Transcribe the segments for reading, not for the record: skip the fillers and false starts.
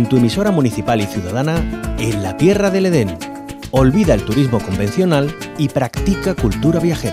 tu emisora municipal y ciudadana En la Tierra del Edén. Olvida el turismo convencional y practica cultura viajera.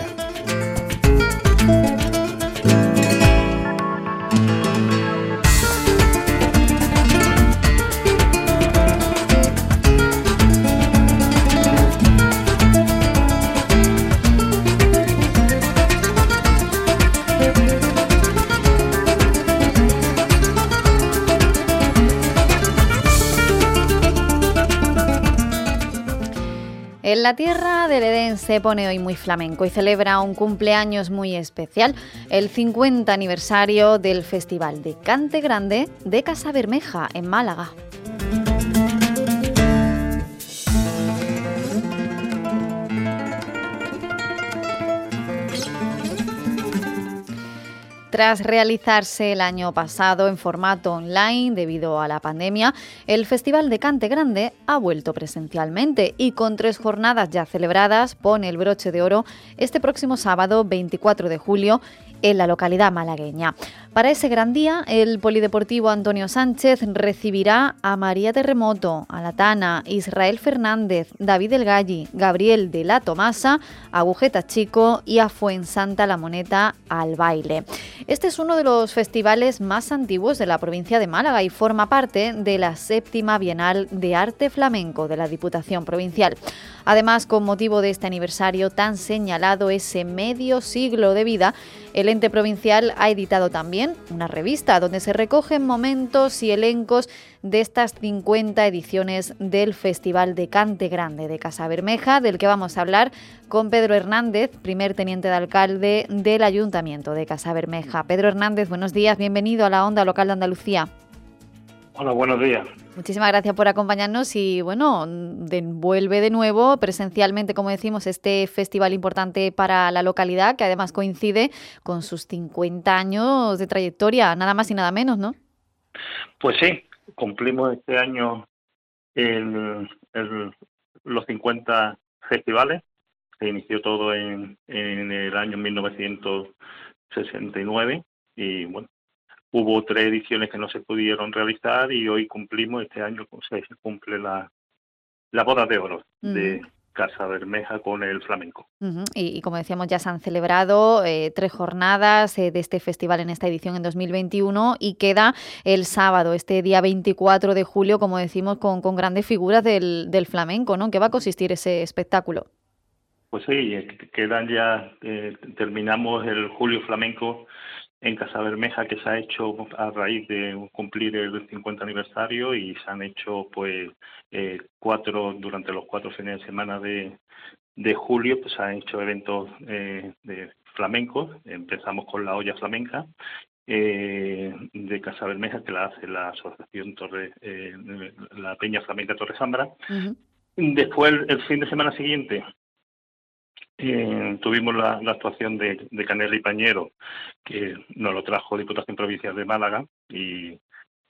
En la Tierra del Edén se pone hoy muy flamenco y celebra un cumpleaños muy especial, el 50 aniversario del Festival de Cante Grande de Casabermeja, en Málaga. Tras realizarse el año pasado en formato online debido a la pandemia, el Festival de Cante Grande ha vuelto presencialmente y con 3 jornadas ya celebradas pone el broche de oro este próximo sábado 24 de julio en la localidad malagueña. Para ese gran día, el Polideportivo Antonio Sánchez recibirá a María Terremoto, a La Tana, Israel Fernández, David El Galli, Gabriel de la Tomasa, Agujeta Chico y a Fuensanta La Moneta al baile. Este es uno de los festivales más antiguos de la provincia de Málaga y forma parte de la 7ª Bienal de Arte Flamenco de la Diputación Provincial. Además, con motivo de este aniversario tan señalado, ese medio siglo de vida, el ente provincial ha editado también una revista donde se recogen momentos y elencos de estas 50 ediciones del Festival de Cante Grande de Casabermeja, del que vamos a hablar con Pedro Hernández, primer teniente de alcalde del Ayuntamiento de Casabermeja. Pedro Hernández, buenos días, bienvenido a la Onda Local de Andalucía. Hola, buenos días. Muchísimas gracias por acompañarnos y, bueno, vuelve de nuevo presencialmente, como decimos, este festival importante para la localidad, que además coincide con sus 50 años de trayectoria, nada más y nada menos, ¿no? Pues sí, cumplimos este año los 50 festivales. Se inició todo en el año 1969 y, bueno, hubo 3 ediciones que no se pudieron realizar y hoy cumplimos, este año se cumple la boda de oro de Casabermeja con el flamenco. Y como decíamos, ya se han celebrado 3 jornadas de este festival en esta edición en 2021 y queda el sábado, este día 24 de julio, como decimos, con grandes figuras del flamenco, ¿no? ¿En qué va a consistir ese espectáculo? Pues sí, quedan ya, terminamos el Julio Flamenco en Casabermeja, que se ha hecho a raíz de cumplir el 50 aniversario y se han hecho pues 4 durante los 4 fines de semana de julio, pues se han hecho eventos de flamencos. Empezamos con la olla flamenca de Casabermeja, que la hace la asociación la Peña Flamenca Torre Zambra. Después, el fin de semana siguiente, tuvimos la actuación de Canela y Pañero, que nos lo trajo Diputación Provincial de Málaga, y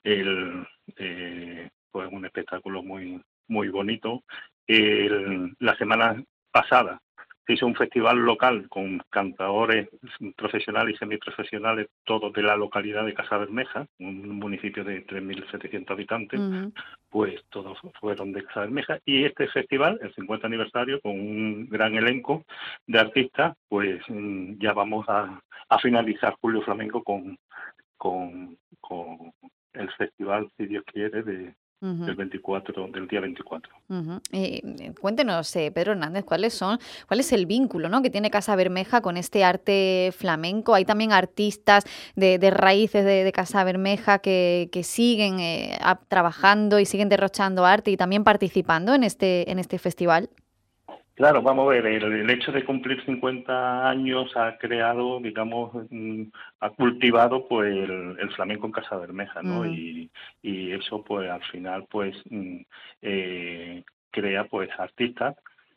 fue un espectáculo muy muy bonito. La semana pasada se hizo un festival local con cantadores profesionales y semiprofesionales, todos de la localidad de Casabermeja, un municipio de 3.700 habitantes. Pues todos fueron de Casabermeja, y este festival, el 50 aniversario, con un gran elenco de artistas, pues ya vamos a finalizar Julio Flamenco con el festival, si Dios quiere, del día 24. Cuéntenos, Pedro Hernández, ¿cuál es el vínculo, ¿no?, que tiene Casabermeja con este arte flamenco? Hay también artistas de raíces de Casabermeja que siguen trabajando y siguen derrochando arte y también participando en este festival. Claro, vamos a ver, el hecho de cumplir 50 años ha creado, digamos, ha cultivado pues el flamenco en Casabermeja, ¿no? Y eso pues al final pues crea pues artistas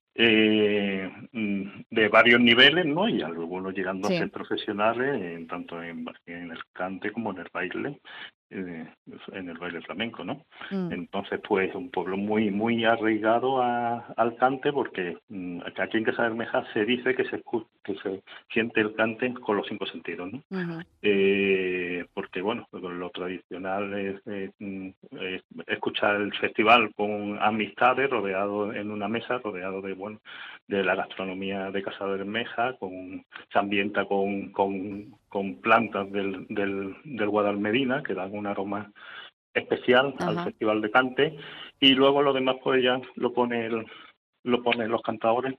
de varios niveles, ¿no? Y algunos llegando a ser profesionales, tanto en el cante como en el baile. el baile flamenco, ¿no? Entonces, pues un pueblo muy muy arraigado al cante, porque aquí en Casa Bermeja se dice que se siente el cante con los 5 sentidos, ¿no? Porque bueno, lo tradicional es escuchar el festival con amistades, rodeado en una mesa, rodeado de la gastronomía de Casa Bermeja, se ambienta con plantas del Guadalmedina, que dan un aroma especial al Festival de Cante, y luego lo demás pues ya lo ponen los cantadores,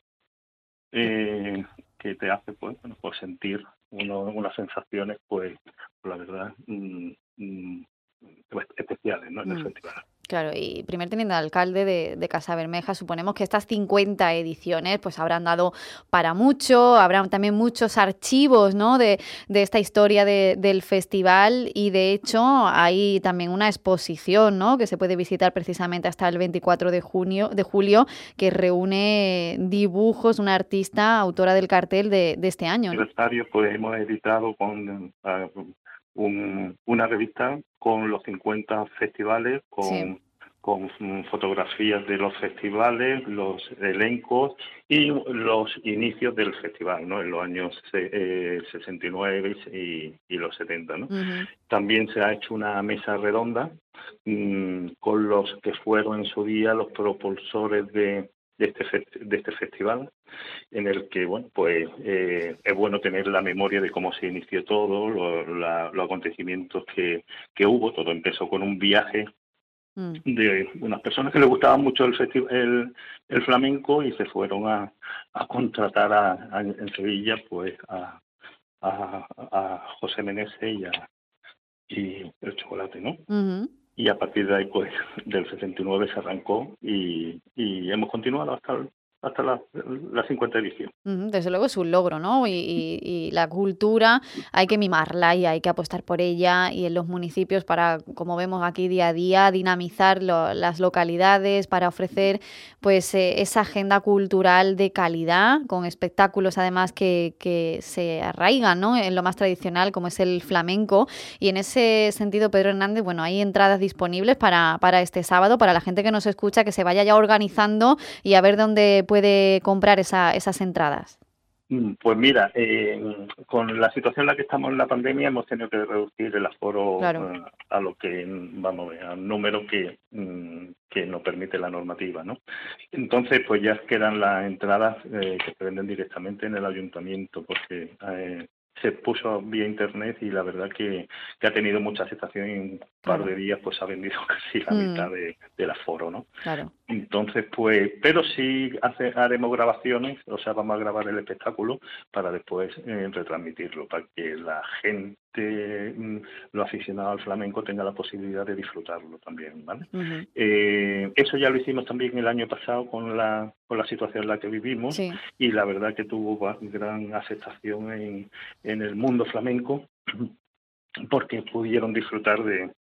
que te hace pues sentir unas sensaciones pues la verdad especiales, ¿no? En el festival. Claro, y primer teniente alcalde de Casa Bermeja, suponemos que estas 50 ediciones pues habrán dado para mucho, habrán también muchos archivos, ¿no? de esta historia del festival, y de hecho hay también una exposición, ¿no? Que se puede visitar precisamente hasta el 24 de julio, que reúne dibujos, una artista autora del cartel de este año, ¿no? Pues hemos editado una revista con los 50 festivales, con fotografías de los festivales, los elencos y los inicios del festival, ¿no? En los años 69 y los 70, ¿no? También se ha hecho una mesa redonda con los que fueron en su día los propulsores de este festival, en el que es bueno tener la memoria de cómo se inició todo, los acontecimientos que hubo. Todo empezó con un viaje de unas personas que les gustaba mucho el flamenco, y se fueron a contratar en Sevilla pues a José Meneses y el chocolate, ¿no? Y a partir de ahí, pues, del 69 se arrancó y hemos continuado hasta la 50 edición. Desde luego es un logro, ¿no? Y la cultura hay que mimarla y hay que apostar por ella, y en los municipios para, como vemos aquí día a día, dinamizar las localidades para ofrecer pues esa agenda cultural de calidad, con espectáculos además que se arraigan, ¿no? En lo más tradicional, como es el flamenco. Y en ese sentido, Pedro Hernández, bueno, hay entradas disponibles para este sábado, para la gente que nos escucha, que se vaya ya organizando y a ver dónde puede comprar esas entradas. Pues mira, con la situación en la que estamos en la pandemia hemos tenido que reducir el aforo, claro, a lo que al número que nos permite la normativa, ¿no? Entonces, pues ya quedan las entradas que se venden directamente en el ayuntamiento, porque se puso vía internet y la verdad que ha tenido mucha aceptación, y en un par de días pues ha vendido casi la mitad del aforo, ¿no? Claro. Entonces, pues, pero sí haremos grabaciones, o sea, vamos a grabar el espectáculo para después retransmitirlo, para que la gente, los aficionados al flamenco, tenga la posibilidad de disfrutarlo también, ¿vale? Eso ya lo hicimos también el año pasado con la situación en la que vivimos, sí, y la verdad que tuvo gran aceptación en el mundo flamenco, porque pudieron disfrutar de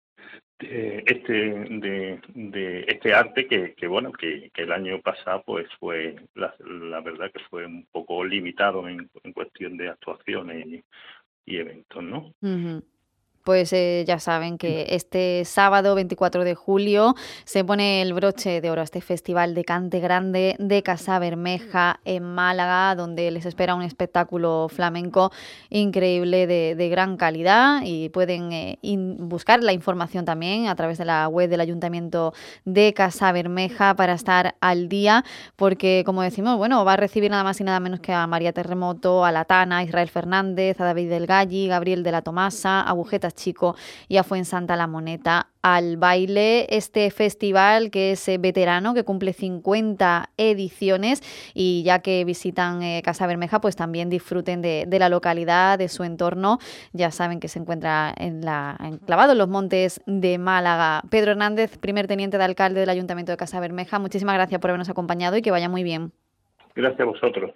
este arte que el año pasado pues fue la verdad que fue un poco limitado en cuestión de actuaciones y eventos, ¿no? Pues ya saben que este sábado 24 de julio se pone el broche de oro a este Festival de Cante Grande de Casa Bermeja en Málaga, donde les espera un espectáculo flamenco increíble de gran calidad, y pueden buscar la información también a través de la web del Ayuntamiento de Casa Bermeja para estar al día, porque, como decimos, bueno, va a recibir nada más y nada menos que a María Terremoto, a La Tana, a Israel Fernández, a David del Galli, Gabriel de la Tomasa, Agujetas Chico y a Fuensanta La Moneta al baile. Este festival que es veterano, que cumple 50 ediciones, y ya que visitan Casa Bermeja, pues también disfruten de la localidad, de su entorno. Ya saben que se encuentra enclavado en los montes de Málaga. Pedro Hernández, primer teniente de alcalde del Ayuntamiento de Casa Bermeja, muchísimas gracias por habernos acompañado y que vaya muy bien. Gracias a vosotros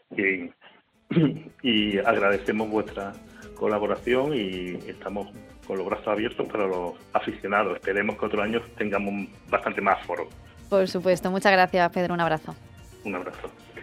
y agradecemos vuestra colaboración, y estamos con los brazos abiertos para los aficionados. Esperemos que otros años tengamos bastante más foro. Por supuesto. Muchas gracias, Pedro. Un abrazo. Un abrazo.